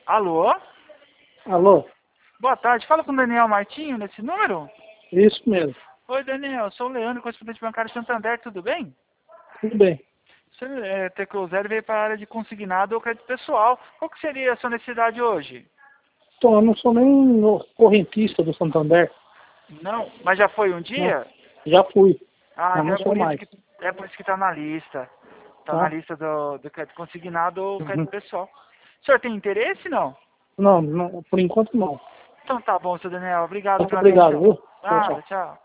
Alô? Alô? Boa tarde. Fala com o Daniel Martinho nesse número? Isso mesmo. Oi, Daniel. Sou o Leandro, correspondente bancário Santander. Tudo bem? Tudo bem. Você, Teclosero, veio para a área de consignado ou crédito pessoal. Qual que seria a sua necessidade hoje? Então, eu não sou nem correntista do Santander. Não, mas já foi um Não. dia? Já fui, Ah, mas então não sou mais. é por isso que está na lista. Está na Tá? lista do crédito consignado ou Uhum. crédito pessoal. O senhor tem interesse, não? Não, por enquanto não. Então tá bom, seu Daniel. Obrigado Muito pela obrigado, atenção. viu? Tchau, tchau. Nada, tchau.